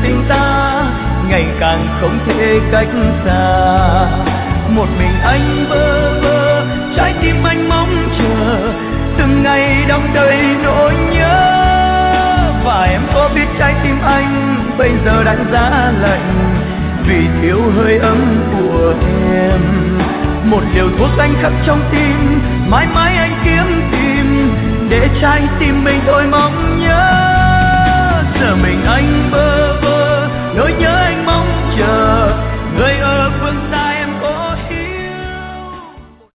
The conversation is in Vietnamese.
tình ta ngày càng không thể cách xa. Một mình anh bơ vơ, trái tim anh mong chờ, từng ngày đong đầy nỗi nhớ. Và em có biết trái tim anh bây giờ đang giá lạnh vì thiếu hơi ấm của em. Một liều thuốc anh khắc trong tim, mãi mãi anh kiếm tìm để trái tim mình thôi mong